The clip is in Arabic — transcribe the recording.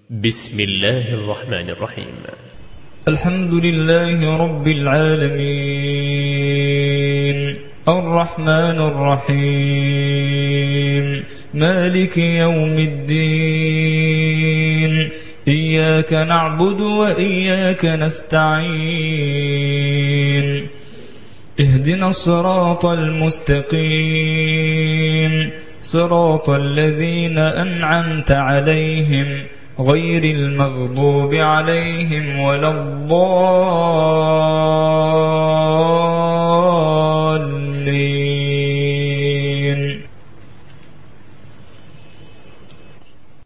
بسم الله الرحمن الرحيم. الحمد لله رب العالمين الرحمن الرحيم مالك يوم الدين إياك نعبد وإياك نستعين اهدنا الصراط المستقيم صراط الذين أنعمت عليهم غير المغضوب عليهم ولا الضالين